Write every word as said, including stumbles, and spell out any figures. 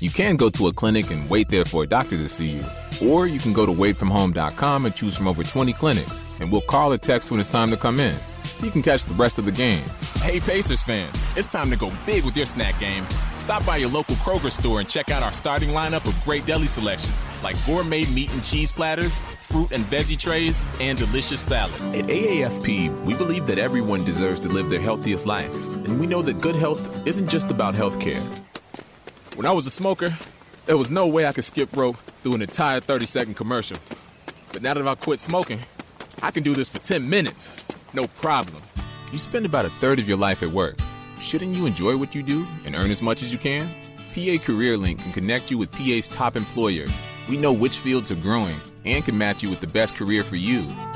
You can go to a clinic and wait there for a doctor to see you. Or you can go to wait from home dot com and choose from over twenty clinics. And we'll call or text when it's time to come in, so you can catch the rest of the game. Hey Pacers fans, it's time to go big with your snack game. Stop by your local Kroger store and check out our starting lineup of great deli selections, like gourmet meat and cheese platters, fruit and veggie trays, and delicious salad. At A A F P, we believe that everyone deserves to live their healthiest life. And we know that good health isn't just about health care. When I was a smoker, there was no way I could skip rope through an entire thirty-second commercial. But now that I've quit smoking, I can do this for ten minutes. No problem. You spend about a third of your life at work. Shouldn't you enjoy what you do and earn as much as you can? P A CareerLink can connect you with P A's top employers. We know which fields are growing and can match you with the best career for you.